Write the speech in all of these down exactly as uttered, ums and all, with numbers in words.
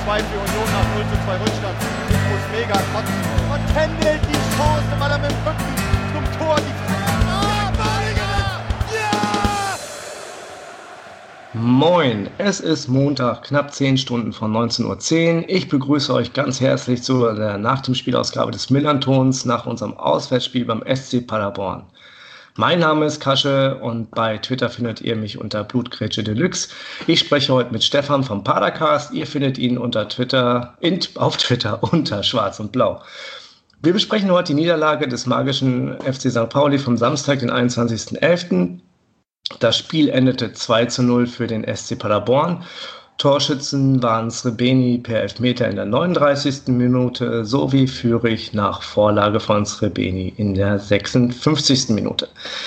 zwei für Union nach null zu zwei Rückstand. Ich muss mega kotzen. Und Kendall die Chance, weil er mit dem Rücken zum Tor die Ah, Badiger! Ja! Moin, es ist Montag, knapp zehn Stunden von neunzehn Uhr zehn. Ich begrüße euch ganz herzlich zu der Nach dem Spielausgabe des Millern-Tons nach unserem Auswärtsspiel beim S C Paderborn. Mein Name ist Kasche und bei Twitter findet ihr mich unter Blutgrätsche Deluxe. Ich spreche heute mit Stefan vom Padercast. Ihr findet ihn unter Twitter, in, auf Twitter unter Schwarz und Blau. Wir besprechen heute die Niederlage des magischen F C Sankt Pauli vom Samstag, den einundzwanzigsten elften Das Spiel endete zwei zu null für den S C Paderborn. Torschützen waren Srebeni per Elfmeter in der neununddreißigsten Minute sowie Führig nach Vorlage von Srebeni in der sechsundfünfzigsten Minute.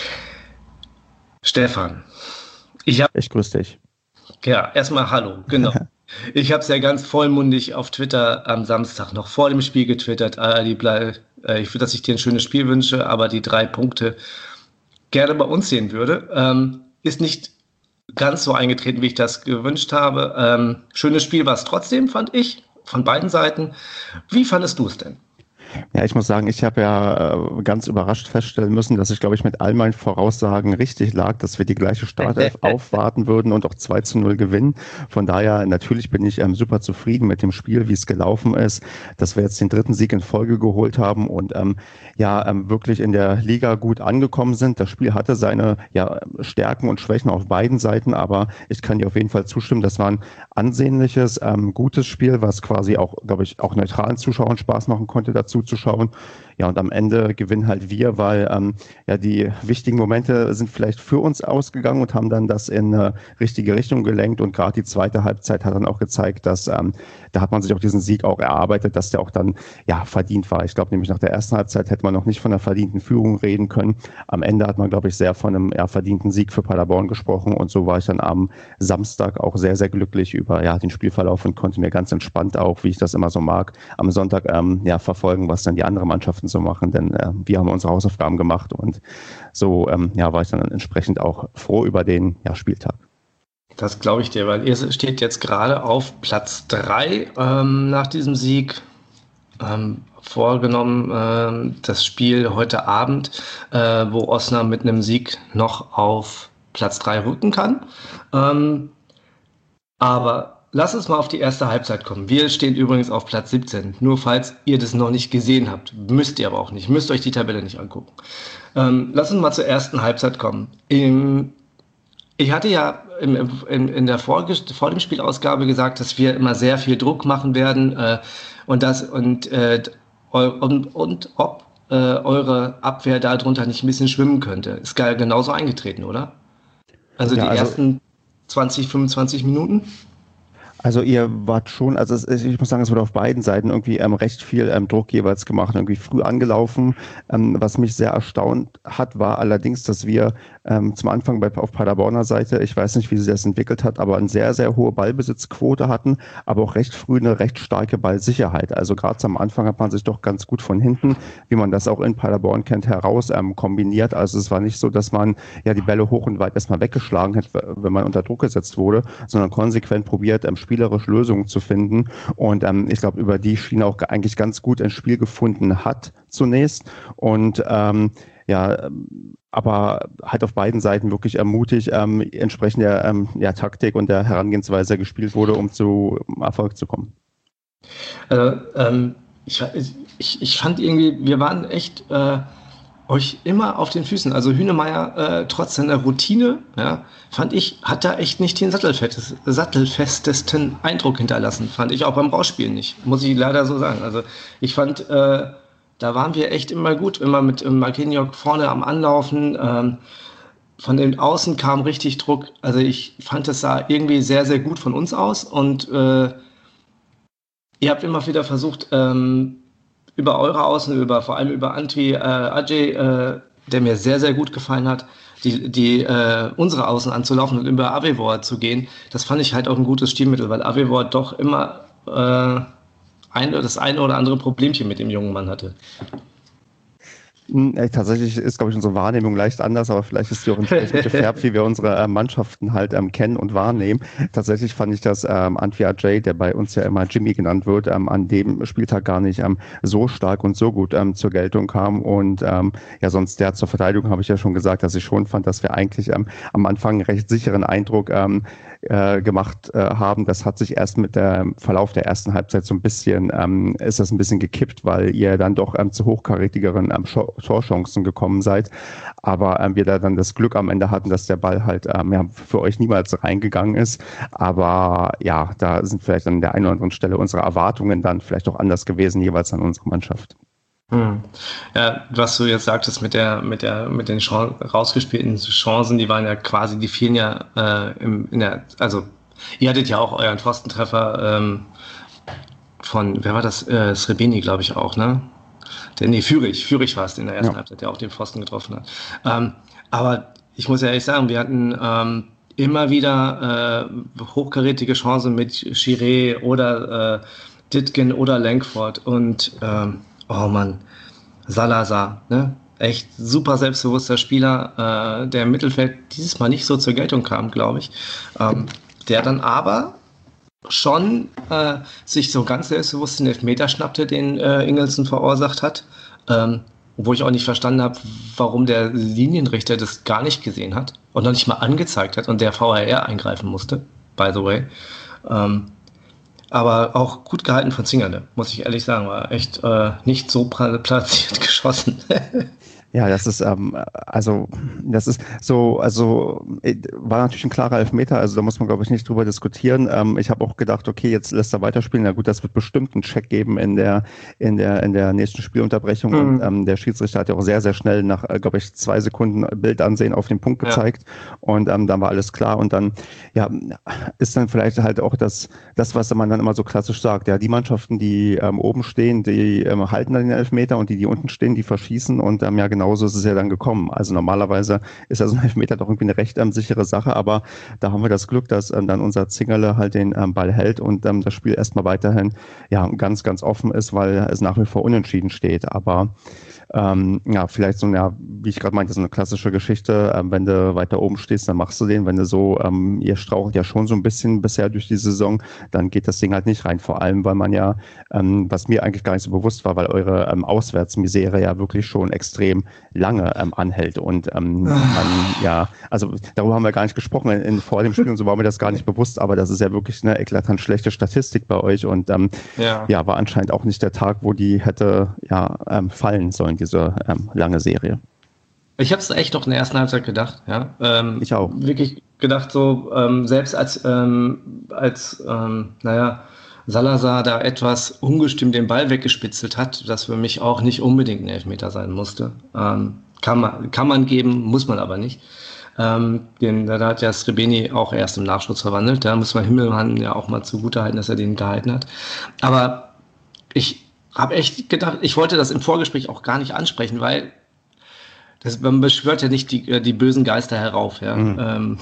Stefan, ich habe... Ich grüße dich. Ja, erstmal hallo, genau. Ich habe es ja ganz vollmundig auf Twitter am Samstag noch vor dem Spiel getwittert. Ali Blei, äh, ich will, dass ich dir ein schönes Spiel wünsche, aber die drei Punkte gerne bei uns sehen würde. Ähm, ist nicht ganz so eingetreten, wie ich das gewünscht habe. Ähm, schönes Spiel war es trotzdem, fand ich, von beiden Seiten. Wie fandest du es denn? Ja, ich muss sagen, ich habe ja äh, ganz überrascht feststellen müssen, dass ich, glaube ich, mit all meinen Voraussagen richtig lag, dass wir die gleiche Startelf aufwarten würden und auch zwei zu null gewinnen. Von daher, natürlich bin ich ähm, super zufrieden mit dem Spiel, wie es gelaufen ist, dass wir jetzt den dritten Sieg in Folge geholt haben und ähm, ja ähm, wirklich in der Liga gut angekommen sind. Das Spiel hatte seine ja, Stärken und Schwächen auf beiden Seiten, aber ich kann dir auf jeden Fall zustimmen, das war ein ansehnliches, ähm, gutes Spiel, was quasi auch, glaube ich, auch neutralen Zuschauern Spaß machen konnte, dazu zu schauen. Ja, und am Ende gewinnen halt wir, weil ähm, ja die wichtigen Momente sind vielleicht für uns ausgegangen und haben dann das in eine richtige Richtung gelenkt. Und gerade die zweite Halbzeit hat dann auch gezeigt, dass ähm, da hat man sich auch diesen Sieg auch erarbeitet, dass der auch dann ja verdient war. Ich glaube nämlich nach der ersten Halbzeit hätte man noch nicht von einer verdienten Führung reden können. Am Ende hat man, glaube ich, sehr von einem ja, verdienten Sieg für Paderborn gesprochen. Und so war ich dann am Samstag auch sehr, sehr glücklich über ja, den Spielverlauf und konnte mir ganz entspannt auch, wie ich das immer so mag, am Sonntag ähm, ja, verfolgen, was dann die anderen Mannschaften so machen, denn äh, wir haben unsere Hausaufgaben gemacht und so ähm, ja, war ich dann entsprechend auch froh über den ja, Spieltag. Das glaube ich dir, weil ihr steht jetzt gerade auf Platz drei ähm, nach diesem Sieg. Ähm, vorgenommen ähm, das Spiel heute Abend, äh, wo Osnabrück mit einem Sieg noch auf Platz drei rücken kann. Ähm, aber lass uns mal auf die erste Halbzeit kommen. Wir stehen übrigens auf Platz siebzehn. Nur falls ihr das noch nicht gesehen habt. Müsst ihr aber auch nicht. Müsst euch die Tabelle nicht angucken. Ähm, lass uns mal zur ersten Halbzeit kommen. Im, ich hatte ja im, in, in der vor, vor dem Spielausgabe gesagt, dass wir immer sehr viel Druck machen werden äh, und, das, und, äh, und, und ob äh, eure Abwehr darunter nicht ein bisschen schwimmen könnte. Ist geil genauso eingetreten, oder? Also ja, die also ersten zwanzig, fünfundzwanzig Minuten? Also ihr wart schon, also es, ich muss sagen, es wurde auf beiden Seiten irgendwie ähm, recht viel ähm, Druck jeweils gemacht, irgendwie früh angelaufen. Ähm, was mich sehr erstaunt hat, war allerdings, dass wir ähm, zum Anfang bei, auf Paderborner Seite, ich weiß nicht, wie sich das entwickelt hat, aber eine sehr, sehr hohe Ballbesitzquote hatten, aber auch recht früh eine recht starke Ballsicherheit. Also gerade am Anfang hat man sich doch ganz gut von hinten, wie man das auch in Paderborn kennt, heraus ähm, kombiniert. Also es war nicht so, dass man ja die Bälle hoch und weit erstmal weggeschlagen hat, wenn man unter Druck gesetzt wurde, sondern konsequent probiert, ähm, spielerisch Lösungen zu finden. Und ähm, ich glaube, über die Schiene auch eigentlich ganz gut ein Spiel gefunden hat zunächst. Und ähm, ja, aber halt auf beiden Seiten wirklich ermutigt, ähm, entsprechend der ähm, ja, Taktik und der Herangehensweise gespielt wurde, um zu um Erfolg zu kommen. Äh, ähm, ich, ich, ich fand irgendwie, wir waren echt äh, euch immer auf den Füßen. Also Hünemeyer, äh, trotz seiner Routine, ja, fand ich, hat da echt nicht den sattelfestesten, sattelfestesten Eindruck hinterlassen. Fand ich auch beim Rausspielen nicht, muss ich leider so sagen. Also ich fand, äh, da waren wir echt immer gut, immer mit Marquinhos vorne am Anlaufen. Ähm, von den Außen kam richtig Druck. Also ich fand, es sah irgendwie sehr, sehr gut von uns aus. Und äh, ihr habt immer wieder versucht, ähm, über eure Außen, über, vor allem über Antwi äh, Ajay, äh, der mir sehr, sehr gut gefallen hat, die, die äh, unsere Außen anzulaufen und über Avevor zu gehen. Das fand ich halt auch ein gutes Stilmittel, weil Avevor doch immer äh, ein, das eine oder andere Problemchen mit dem jungen Mann hatte. Äh, Tatsächlich ist, glaube ich, unsere Wahrnehmung leicht anders, aber vielleicht ist die auch entsprechend gefärbt, wie wir unsere äh, Mannschaften halt ähm, kennen und wahrnehmen. Tatsächlich fand ich, dass ähm, Antwi Ajay, der bei uns ja immer Jimmy genannt wird, ähm, an dem Spieltag gar nicht ähm, so stark und so gut ähm, zur Geltung kam. Und ähm, ja, sonst der zur Verteidigung habe ich ja schon gesagt, dass ich schon fand, dass wir eigentlich ähm, am Anfang einen recht sicheren Eindruck ähm, äh, gemacht äh, haben. Das hat sich erst mit dem Verlauf der ersten Halbzeit so ein bisschen, ähm, ist das ein bisschen gekippt, weil ihr dann doch ähm, zu hochkarätigeren ähm, Torchancen gekommen seid. Aber ähm, wir da dann das Glück am Ende hatten, dass der Ball halt ähm, ja, für euch niemals reingegangen ist. Aber ja, da sind vielleicht an der einen oder anderen Stelle unsere Erwartungen dann vielleicht auch anders gewesen, jeweils an unsere Mannschaft. Hm. Ja, was du jetzt sagtest mit der, mit der, mit den Chan- rausgespielten Chancen, die waren ja quasi, die fielen ja äh, im, in der, also ihr hattet ja auch euren Pfostentreffer ähm, von, wer war das? Äh, Srebeni, glaube ich auch, ne? Der, nee, Fürich, Fürich war es in der ersten ja. Halbzeit, der auch den Pfosten getroffen hat. Ähm, aber ich muss ja ehrlich sagen, wir hatten ähm, immer wieder äh, hochkarätige Chancen mit Chiré oder äh, Ditgen oder Langford und ähm, oh Mann, Salazar, ne? Echt super selbstbewusster Spieler, äh, der im Mittelfeld dieses Mal nicht so zur Geltung kam, glaube ich. Ähm, der dann aber schon äh, sich so ganz selbstbewusst den Elfmeter schnappte, den äh, Ingelsson verursacht hat. Ähm, wo ich auch nicht verstanden habe, warum der Linienrichter das gar nicht gesehen hat und noch nicht mal angezeigt hat und der V A R eingreifen musste, by the way. Ähm, Aber auch gut gehalten von Zingerle, muss ich ehrlich sagen. War echt äh, nicht so platziert geschossen. Ja, das ist, ähm, also, das ist so, also, war natürlich ein klarer Elfmeter, also da muss man, glaube ich, nicht drüber diskutieren. Ähm, ich habe auch gedacht, okay, jetzt lässt er weiterspielen. Na gut, das wird bestimmt einen Check geben in der, in der, in der nächsten Spielunterbrechung. Mhm. Und ähm, der Schiedsrichter hat ja auch sehr, sehr schnell nach, äh, glaube ich, zwei Sekunden Bildansehen auf den Punkt gezeigt. Ja. Und ähm, dann war alles klar. Und dann, ja, ist dann vielleicht halt auch das, das, was man dann immer so klassisch sagt. Ja, die Mannschaften, die ähm, oben stehen, die ähm, halten dann den Elfmeter und die, die unten stehen, die verschießen. Und ähm, ja, genau. Genauso ist es ja dann gekommen. Also normalerweise ist ja so ein Elfmeter doch irgendwie eine recht ähm, sichere Sache, aber da haben wir das Glück, dass ähm, dann unser Zingerle halt den ähm, Ball hält und ähm, das Spiel erstmal weiterhin ja ganz, ganz offen ist, weil es nach wie vor unentschieden steht. Aber ähm, ja, vielleicht so, ja, wie ich gerade meinte, so eine klassische Geschichte. Ähm, wenn du weiter oben stehst, dann machst du den. Wenn du so, ähm, ihr strauchelt ja schon so ein bisschen bisher durch die Saison, dann geht das Ding halt nicht rein. Vor allem, weil man ja, ähm, was mir eigentlich gar nicht so bewusst war, weil eure ähm, Auswärtsmisere ja wirklich schon extrem lange ähm, anhält und ähm, man, ja, also darüber haben wir gar nicht gesprochen in, in, vor dem Spiel und so war mir das gar nicht bewusst, aber das ist ja wirklich eine eklatant schlechte Statistik bei euch und ähm, ja. ja, war anscheinend auch nicht der Tag, wo die hätte ja ähm, fallen sollen, diese ähm, lange Serie. Ich habe es echt noch in der ersten Halbzeit gedacht, ja. Ähm, ich auch. Wirklich gedacht, so ähm, selbst als, ähm, als ähm, naja, Salazar da etwas ungestüm den Ball weggespitzelt hat, das für mich auch nicht unbedingt ein Elfmeter sein musste. Ähm, kann man, kann man geben, muss man aber nicht. Ähm, den, da hat ja Srebeni auch erst im Nachschuss verwandelt. Da muss man Himmelmann ja auch mal zugutehalten, dass er den gehalten hat. Aber ich habe echt gedacht, ich wollte das im Vorgespräch auch gar nicht ansprechen, weil das, man beschwört ja nicht die, die bösen Geister herauf. Ja. Mhm. Ähm,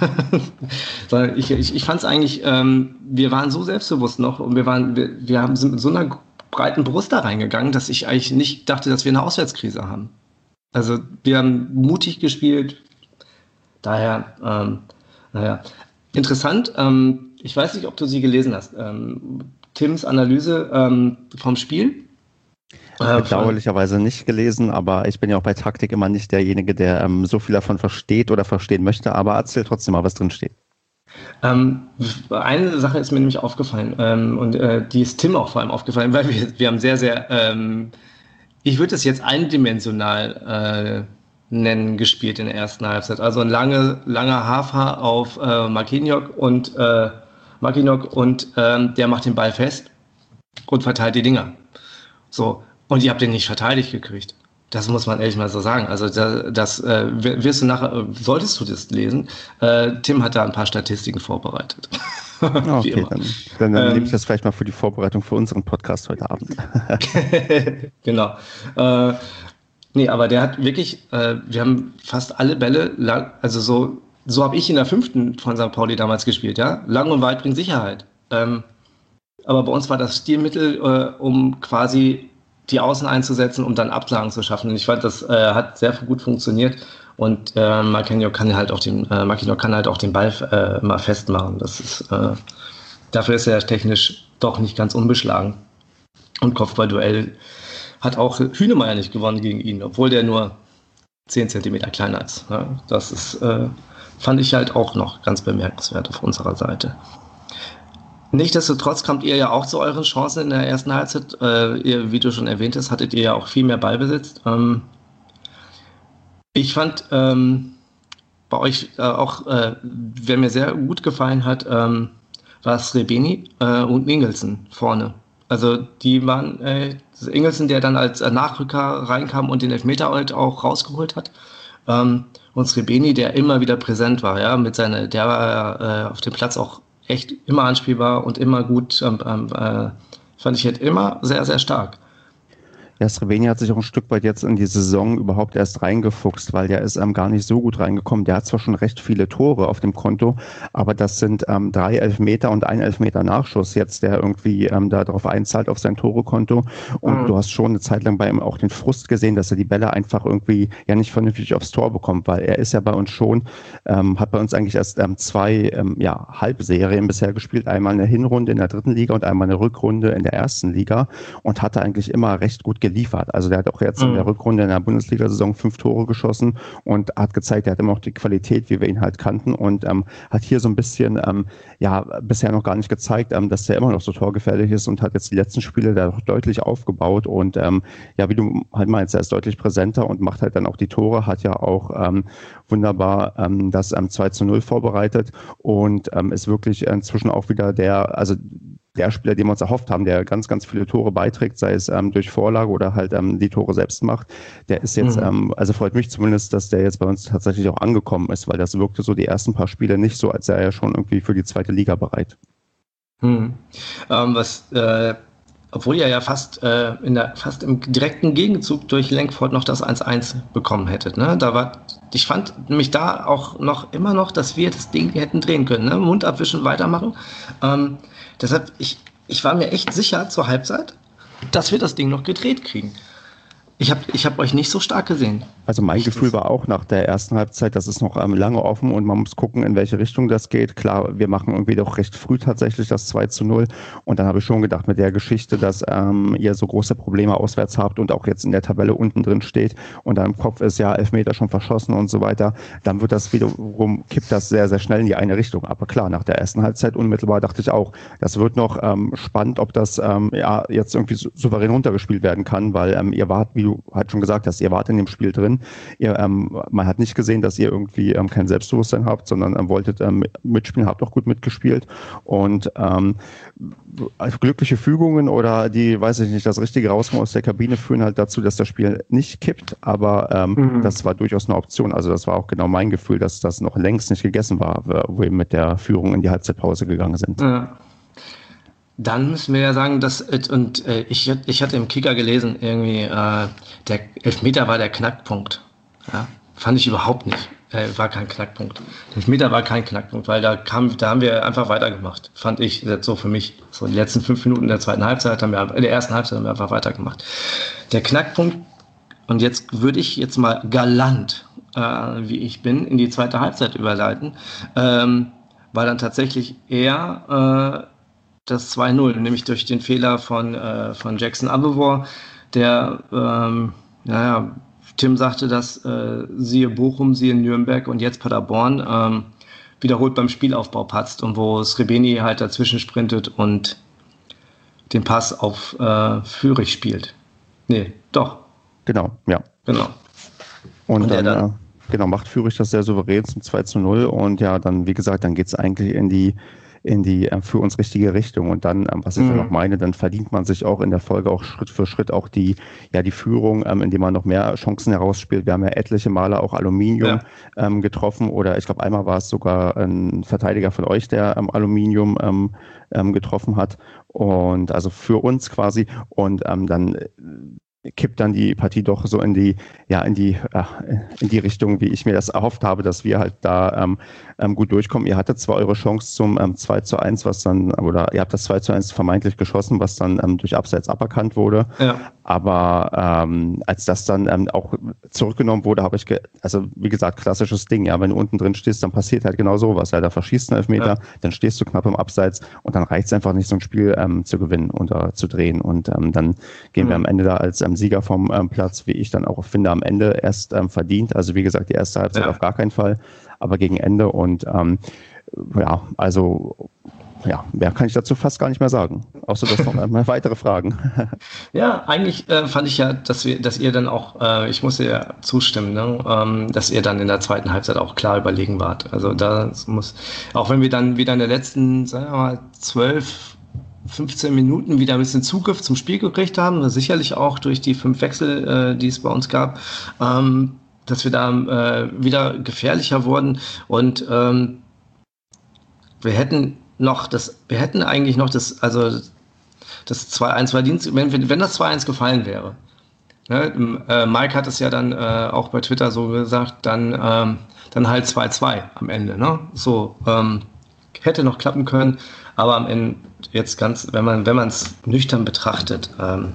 sondern ich, ich, ich fand es eigentlich, ähm, wir waren so selbstbewusst noch und wir, waren, wir, wir haben, sind mit so einer breiten Brust da reingegangen, dass ich eigentlich nicht dachte, dass wir eine Auswärtskrise haben. Also wir haben mutig gespielt. Daher, ähm, naja, interessant. Ähm, ich weiß nicht, ob du sie gelesen hast. Ähm, Tims Analyse ähm, vom Spiel. Äh, Bedauerlicherweise nicht gelesen, aber ich bin ja auch bei Taktik immer nicht derjenige, der ähm, so viel davon versteht oder verstehen möchte, aber erzähl trotzdem mal, was drin steht. Ähm, eine Sache ist mir nämlich aufgefallen ähm, und äh, die ist Tim auch vor allem aufgefallen, weil wir, wir haben sehr, sehr, ähm, ich würde es jetzt eindimensional äh, nennen, gespielt in der ersten Halbzeit. Also ein lange, langer Hafer auf äh, Marquinhos und äh, Marquinhos und ähm, der macht den Ball fest und verteilt die Dinger. So. Und ihr habt den nicht verteidigt gekriegt. Das muss man ehrlich mal so sagen. Also das, das äh, wirst du nachher, solltest du das lesen. Äh, Tim hat da ein paar Statistiken vorbereitet. Okay, dann, dann, dann ähm, nehme ich das vielleicht mal für die Vorbereitung für unseren Podcast heute Abend. Genau. Äh, nee, aber der hat wirklich, äh, wir haben fast alle Bälle, lang, also so, so habe ich in der fünften von Sankt Pauli damals gespielt, ja. Lang und weit bringt Sicherheit. Ähm, aber bei uns war das Stilmittel, äh, um quasi die Außen einzusetzen, um dann Ablagen zu schaffen. Und ich fand, das äh, hat sehr gut funktioniert. Und äh, Marquinhos kann halt auch den, äh, Marquinhos kann halt auch den Ball äh, mal festmachen. Das ist, äh, dafür ist er technisch doch nicht ganz unbeschlagen. Und Kopfballduell hat auch Hünemeyer nicht gewonnen gegen ihn, obwohl der nur zehn Zentimeter kleiner ist. Ja, das ist, äh, fand ich halt auch noch ganz bemerkenswert auf unserer Seite. Nichtsdestotrotz kamt ihr ja auch zu euren Chancen in der ersten Halbzeit. Äh, ihr, wie du schon erwähnt hast, hattet ihr ja auch viel mehr Ballbesitz. Ähm, ich fand ähm, bei euch äh, auch, äh, wer mir sehr gut gefallen hat, ähm, war Srebeni äh, und Ingelsen vorne. Also die waren, äh, Ingelsen, der dann als äh, Nachrücker reinkam und den Elfmeter halt auch rausgeholt hat. Ähm, und Srebeni, der immer wieder präsent war, ja, mit seiner, der war äh, auf dem Platz auch echt immer anspielbar und immer gut, ähm, äh, fand ich halt immer sehr, sehr stark. Ja, Srebeni hat sich auch ein Stück weit jetzt in die Saison überhaupt erst reingefuchst, weil der ist ähm, gar nicht so gut reingekommen. Der hat zwar schon recht viele Tore auf dem Konto, aber das sind ähm, drei Elfmeter und ein Elfmeter Nachschuss jetzt, der irgendwie ähm, da drauf einzahlt auf sein Torekonto. Und mhm. du hast schon eine Zeit lang bei ihm auch den Frust gesehen, dass er die Bälle einfach irgendwie ja nicht vernünftig aufs Tor bekommt, weil er ist ja bei uns schon, ähm, hat bei uns eigentlich erst ähm, zwei ähm, ja, Halbserien bisher gespielt. Einmal eine Hinrunde in der dritten Liga und einmal eine Rückrunde in der ersten Liga und hatte eigentlich immer recht gut geliefert. Also der hat auch jetzt mhm. in der Rückrunde in der Bundesliga-Saison fünf Tore geschossen und hat gezeigt, er hat immer noch die Qualität, wie wir ihn halt kannten und ähm, hat hier so ein bisschen, ähm, ja, bisher noch gar nicht gezeigt, ähm, dass der immer noch so torgefährlich ist und hat jetzt die letzten Spiele da doch deutlich aufgebaut und ähm, ja, wie du halt meinst, er ist deutlich präsenter und macht halt dann auch die Tore, hat ja auch ähm, wunderbar ähm, das ähm, zwei zu null vorbereitet und ähm, ist wirklich inzwischen auch wieder der, also der Spieler, den wir uns erhofft haben, der ganz, ganz viele Tore beiträgt, sei es ähm, durch Vorlage oder halt ähm, die Tore selbst macht, der ist jetzt, mhm. ähm, also freut mich zumindest, dass der jetzt bei uns tatsächlich auch angekommen ist, weil das wirkte so die ersten paar Spiele nicht so, als sei er schon irgendwie für die zweite Liga bereit. Mhm. Ähm, was, äh, obwohl ihr ja fast, äh, in der, fast im direkten Gegenzug durch Lenkford noch das eins eins bekommen hättet, ne? Da war, ich fand nämlich da auch noch immer noch, dass wir das Ding hätten drehen können, ne? Mund abwischen, weitermachen. Ähm, Deshalb, ich, ich war mir echt sicher zur Halbzeit, dass wir das Ding noch gedreht kriegen. Ich habe ich hab euch nicht so stark gesehen. Also mein Richtig. Gefühl war auch nach der ersten Halbzeit, das ist noch ähm, lange offen und man muss gucken, in welche Richtung das geht. Klar, wir machen irgendwie doch recht früh tatsächlich das zwei zu null und dann habe ich schon gedacht mit der Geschichte, dass ähm, ihr so große Probleme auswärts habt und auch jetzt in der Tabelle unten drin steht und dann im Kopf ist ja Elfmeter schon verschossen und so weiter, dann wird das wiederum, kippt das sehr, sehr schnell in die eine Richtung. Aber klar, nach der ersten Halbzeit unmittelbar dachte ich auch, das wird noch ähm, spannend, ob das ähm, ja jetzt irgendwie souverän runtergespielt werden kann, weil ähm, ihr wart, wie du halt schon gesagt hast, ihr wart in dem Spiel drin. Ihr, ähm, man hat nicht gesehen, dass ihr irgendwie ähm, kein Selbstbewusstsein habt, sondern ähm, wolltet ähm, mitspielen, habt auch gut mitgespielt. Und ähm, glückliche Fügungen oder die, weiß ich nicht, das richtige Rauskommen aus der Kabine führen halt dazu, dass das Spiel nicht kippt. Aber ähm, mhm. das war durchaus eine Option. Also das war auch genau mein Gefühl, dass das noch längst nicht gegessen war, wo wir mit der Führung in die Halbzeitpause gegangen sind. Ja. Dann müssen wir ja sagen, dass, und äh, ich, ich hatte im Kicker gelesen, irgendwie, äh, der Elfmeter war der Knackpunkt. Ja, fand ich überhaupt nicht. Äh, war kein Knackpunkt. Der Elfmeter war kein Knackpunkt, weil da kam, da haben wir einfach weitergemacht. Fand ich jetzt so für mich. So die letzten fünf Minuten der zweiten Halbzeit haben wir, in der ersten Halbzeit haben wir einfach weitergemacht. Der Knackpunkt, und jetzt würde ich jetzt mal galant, äh, wie ich bin, in die zweite Halbzeit überleiten, ähm, war dann tatsächlich eher, äh, das zwei null, nämlich durch den Fehler von, äh, von Jackson Abbevor, der, ähm, naja, Tim sagte das, äh, siehe Bochum, siehe Nürnberg und jetzt Paderborn, ähm, wiederholt beim Spielaufbau patzt und wo Srebeni halt dazwischen sprintet und den Pass auf äh, Führig spielt. Nee, doch. Genau, ja. Genau. Und, und dann, dann äh, genau, macht Führig das sehr souverän zum zwei zu null und ja, dann, wie gesagt, dann geht es eigentlich in die in die äh, für uns richtige Richtung. Und dann, ähm, was ich mhm. dann noch meine, dann verdient man sich auch in der Folge auch Schritt für Schritt auch die, ja, die Führung, ähm, indem man noch mehr Chancen herausspielt. Wir haben ja etliche Male auch Aluminium ja. ähm, getroffen oder ich glaube einmal war es sogar ein Verteidiger von euch, der ähm, Aluminium ähm, ähm, getroffen hat. Und also für uns quasi. Und ähm, dann kippt dann die Partie doch so in die, ja, in die, äh, in die Richtung, wie ich mir das erhofft habe, dass wir halt da ähm, ähm, gut durchkommen. Ihr hattet zwar eure Chance zum ähm, zwei zu eins, was dann, oder ihr habt das zwei zu eins vermeintlich geschossen, was dann ähm, durch Abseits aberkannt wurde. Ja. Aber ähm, als das dann ähm, auch zurückgenommen wurde, habe ich, ge- also wie gesagt, klassisches Ding, ja, wenn du unten drin stehst, dann passiert halt genau sowas. Ja, da verschießt ein Elfmeter, ja. Dann stehst du knapp im Abseits und dann reicht es einfach nicht, so ein Spiel ähm, zu gewinnen oder zu drehen. Und ähm, dann gehen mhm. wir am Ende da als ähm, Sieger vom ähm, Platz, wie ich dann auch finde, am Ende erst ähm, verdient. Also wie gesagt, die erste Halbzeit ja. auf gar keinen Fall, aber gegen Ende. Und ähm, ja, also ja, mehr kann ich dazu fast gar nicht mehr sagen. Außer dass noch einmal weitere Fragen. Ja, eigentlich äh, fand ich ja, dass wir, dass ihr dann auch, äh, ich muss ja zustimmen, ne, ähm, dass ihr dann in der zweiten Halbzeit auch klar überlegen wart. Also da muss, auch wenn wir dann wieder in der letzten, sagen wir mal, zwölf, fünfzehn Minuten wieder ein bisschen Zugriff zum Spiel gekriegt haben, sicherlich auch durch die fünf Wechsel, äh, die es bei uns gab, ähm, dass wir da äh, wieder gefährlicher wurden und ähm, wir hätten noch das, wir hätten eigentlich noch das, also das zwei eins verdient, wenn, wenn das zwei eins gefallen wäre. Ne? Äh, Mike hat es ja dann äh, auch bei Twitter so gesagt, dann, ähm, dann halt zwei zwei am Ende. Ne? So, ähm, hätte noch klappen können, aber am Ende jetzt ganz, wenn man, wenn man es nüchtern betrachtet, ähm,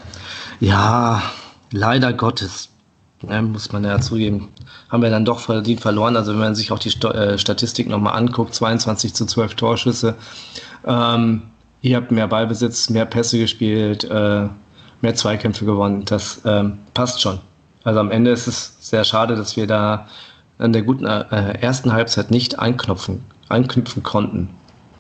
ja, leider Gottes, ne, muss man ja zugeben, haben wir dann doch verdient verloren. Also wenn man sich auch die Sto- äh, Statistik nochmal anguckt, zweiundzwanzig zu zwölf Torschüsse, ähm, ihr habt mehr Ballbesitz, mehr Pässe gespielt, äh, mehr Zweikämpfe gewonnen, das ähm, passt schon. Also am Ende ist es sehr schade, dass wir da an der guten äh, ersten Halbzeit nicht anknüpfen, anknüpfen konnten.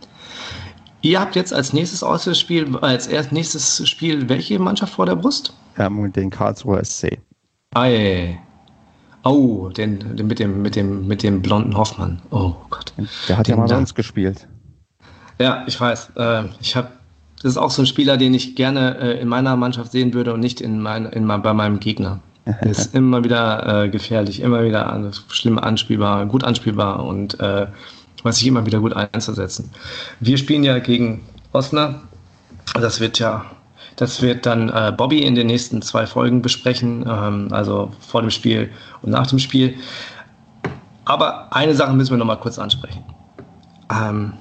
Ihr habt jetzt als nächstes Auswärtsspiel, als erst nächstes Spiel welche Mannschaft vor der Brust? Ähm, den Karlsruher S C. Ei. Oh, den, den mit dem mit dem mit dem blonden Hoffmann. Oh Gott. Der hat den ja mal bei uns gespielt. Ja, ich weiß. Äh, ich habe. Das ist auch so ein Spieler, den ich gerne äh, in meiner Mannschaft sehen würde und nicht in mein, in mein, bei meinem Gegner. Der ist immer wieder äh, gefährlich, immer wieder an, schlimm anspielbar, gut anspielbar und äh, weiß sich immer wieder gut einzusetzen. Wir spielen ja gegen Osnabrück. Das wird ja, das wird dann äh, Bobby in den nächsten zwei Folgen besprechen, ähm, also vor dem Spiel und nach dem Spiel. Aber eine Sache müssen wir noch mal kurz ansprechen. Ähm,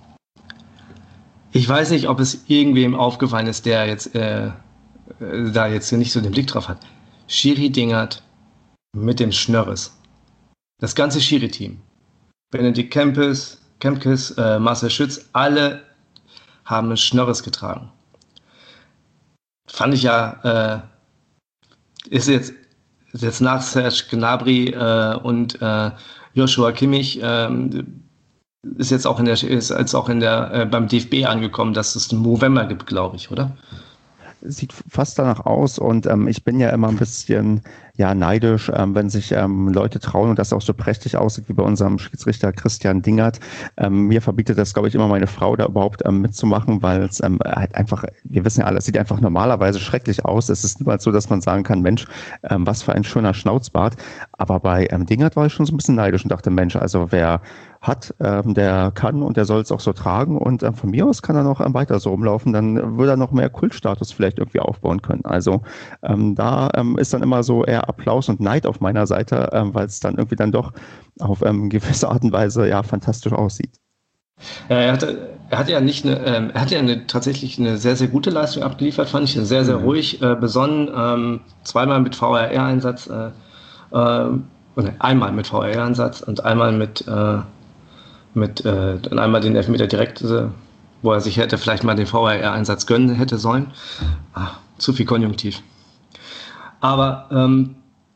ich weiß nicht, ob es irgendwem aufgefallen ist, der jetzt äh, da jetzt nicht so den Blick drauf hat. Schiri Dingert mit dem Schnörres. Das ganze Schiri-Team. Benedikt Kempes, Kempkes, äh, Marcel Schütz, alle haben ein Schnörres getragen. Fand ich ja, äh, ist jetzt, ist jetzt nach Serge Gnabry äh, und äh, Joshua Kimmich, äh, ist jetzt auch in der, ist jetzt auch in der, äh, beim D F B angekommen, dass es einen Movember gibt, glaube ich, oder? Sieht fast danach aus und ähm, ich bin ja immer ein bisschen ja neidisch, ähm, wenn sich ähm, Leute trauen und das auch so prächtig aussieht wie bei unserem Schiedsrichter Christian Dingert. Ähm, mir verbietet das, glaube ich, immer meine Frau da überhaupt ähm, mitzumachen, weil es ähm, halt einfach, wir wissen ja alle, es sieht einfach normalerweise schrecklich aus. Es ist niemals so, dass man sagen kann, Mensch, ähm, was für ein schöner Schnauzbart. Aber bei ähm, Dingert war ich schon so ein bisschen neidisch und dachte, Mensch, also wer hat, ähm, der kann und der soll es auch so tragen und ähm, von mir aus kann er noch ähm, weiter so rumlaufen, dann würde er noch mehr Kultstatus vielleicht irgendwie aufbauen können. Also ähm, da ähm, ist dann immer so eher Applaus und Neid auf meiner Seite, ähm, weil es dann irgendwie dann doch auf ähm, gewisse Art und Weise ja fantastisch aussieht. Ja, er hatte, er hatte ja nicht eine, ähm, er hatte ja eine, tatsächlich eine sehr, sehr gute Leistung abgeliefert, fand ich, sehr, sehr mhm. ruhig, äh, besonnen, ähm, zweimal mit V R R-Einsatz, äh, äh, einmal mit V R R-Einsatz und einmal mit äh, mit äh, dann einmal den Elfmeter direkt, äh, wo er sich hätte vielleicht mal den V R R-Einsatz gönnen hätte sollen. Ah, zu viel Konjunktiv. Aber ähm,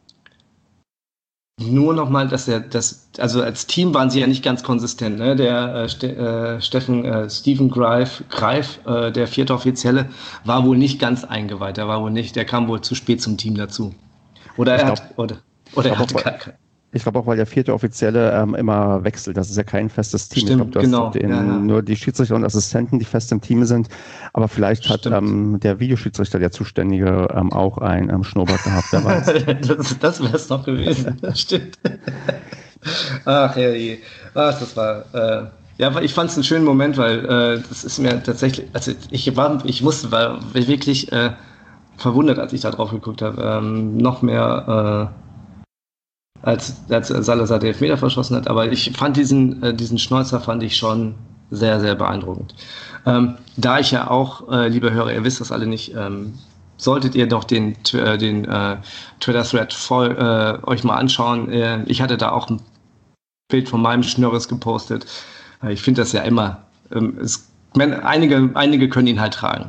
nur nochmal, dass er das, also als Team waren sie ja nicht ganz konsistent. Ne? Der äh, Ste- äh, Steffen, äh, Steven Greif, Greif äh, der vierte Offizielle, war wohl nicht ganz eingeweiht. Der war wohl nicht, der kam wohl zu spät zum Team dazu. Oder er glaub, hat, oder, oder er hatte gar keinen. Ich glaube auch, weil der vierte Offizielle ähm, immer wechselt. Das ist ja kein festes Team. Stimmt, ich glaube, genau. Den, ja, ja. nur die Schiedsrichter und Assistenten, die fest im Team sind. Aber vielleicht hat ähm, der Videoschiedsrichter, der Zuständige, ähm, auch ein ähm, Schnurrbart gehabt. Wer weiß. das das wäre es noch gewesen. Stimmt. Ach, herrje. Ach, das war... Äh Ja, ich fand es einen schönen Moment, weil äh, das ist mir tatsächlich... Also ich war, ich musste, war wirklich... Äh, verwundert, als ich da drauf geguckt habe. Ähm, noch mehr äh, als, als Salazar den Elfmeter verschossen hat. Aber ich fand diesen, äh, diesen Schnäuzer fand ich schon sehr, sehr beeindruckend. Ähm, da ich ja auch, äh, liebe Hörer, ihr wisst das alle nicht, ähm, solltet ihr doch den, äh, den äh, Twitter-Thread voll, äh, euch mal anschauen. Äh, ich hatte da auch ein Bild von meinem Schnörres gepostet. Äh, ich finde das ja immer, ähm, es, man, einige, einige können ihn halt tragen.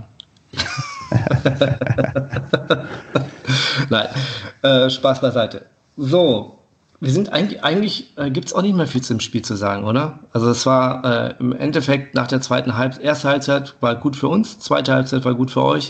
Nein, äh, Spaß beiseite. So, wir sind eigentlich, eigentlich äh, gibt es auch nicht mehr viel zum Spiel zu sagen, oder? Also es war äh, im Endeffekt nach der zweiten Halbzeit, erste Halbzeit war gut für uns, zweite Halbzeit war gut für euch.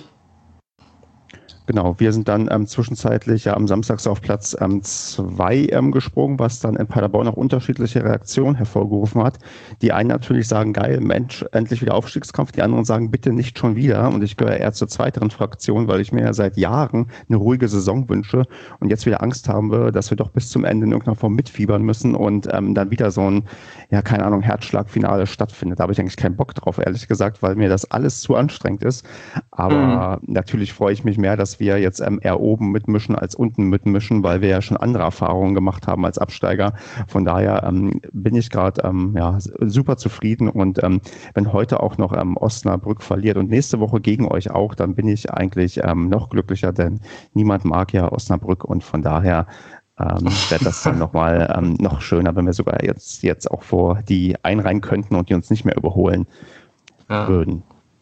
Genau, wir sind dann ähm, zwischenzeitlich ja am Samstag so auf Platz ähm, zwei ähm, gesprungen, was dann in Paderborn auch unterschiedliche Reaktionen hervorgerufen hat. Die einen natürlich sagen, geil, Mensch, endlich wieder Aufstiegskampf. Die anderen sagen, bitte nicht schon wieder. Und ich gehöre eher zur zweiteren Fraktion, weil ich mir ja seit Jahren eine ruhige Saison wünsche und jetzt wieder Angst habe, dass wir doch bis zum Ende in irgendeiner Form mitfiebern müssen und ähm, dann wieder so ein, ja, keine Ahnung, Herzschlagfinale stattfindet. Da habe ich eigentlich keinen Bock drauf, ehrlich gesagt, weil mir das alles zu anstrengend ist. Aber mhm. natürlich freue ich mich mehr, dass wir jetzt ähm, eher oben mitmischen als unten mitmischen, weil wir ja schon andere Erfahrungen gemacht haben als Absteiger. Von daher ähm, bin ich gerade ähm, ja, super zufrieden und ähm, wenn heute auch noch ähm, Osnabrück verliert und nächste Woche gegen euch auch, dann bin ich eigentlich ähm, noch glücklicher, denn niemand mag ja Osnabrück und von daher ähm, wäre das dann nochmal ähm, noch schöner, wenn wir sogar jetzt, jetzt auch vor die einreihen könnten und die uns nicht mehr überholen ja. würden.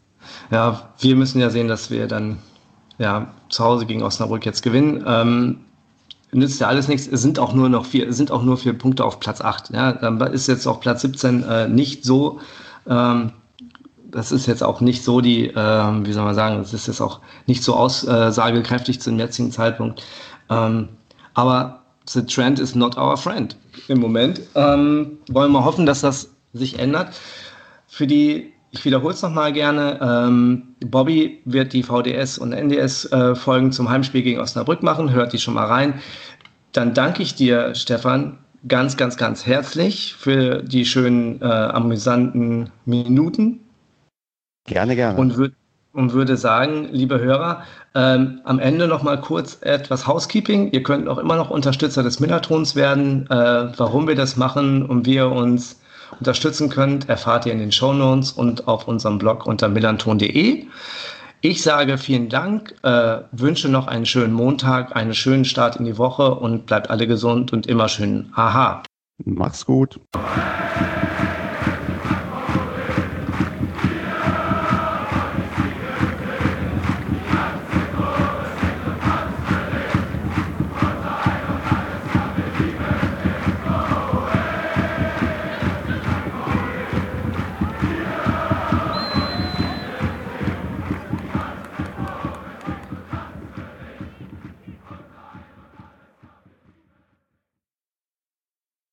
Ja, wir müssen ja sehen, dass wir dann ja, zu Hause gegen Osnabrück jetzt gewinnen. Ähm, nützt ja alles nichts. Es sind auch nur noch vier, sind auch nur vier Punkte auf Platz acht. Ja, dann ist jetzt auf Platz siebzehn äh, nicht so, ähm, das ist jetzt auch nicht so die, ähm, wie soll man sagen, das ist jetzt auch nicht so aussagekräftig zum jetzigen Zeitpunkt. Ähm, aber the trend is not our friend im Moment. Ähm, wollen wir hoffen, dass das sich ändert. Für die Ich wiederhole es nochmal gerne. Ähm, Bobby wird die V D S und N D S-Folgen äh, zum Heimspiel gegen Osnabrück machen. Hört die schon mal rein. Dann danke ich dir, Stefan, ganz, ganz, ganz herzlich für die schönen, äh, amüsanten Minuten. Gerne, gerne. Und, wür- und würde sagen, liebe Hörer, ähm, am Ende nochmal kurz etwas Housekeeping. Ihr könnt auch immer noch Unterstützer des Millertons werden. Äh, warum wir das machen und wie ihr uns unterstützen könnt, erfahrt ihr in den Shownotes und auf unserem Blog unter millanton punkt de. Ich sage vielen Dank, äh, wünsche noch einen schönen Montag, einen schönen Start in die Woche und bleibt alle gesund und immer schön. Aha. Mach's gut.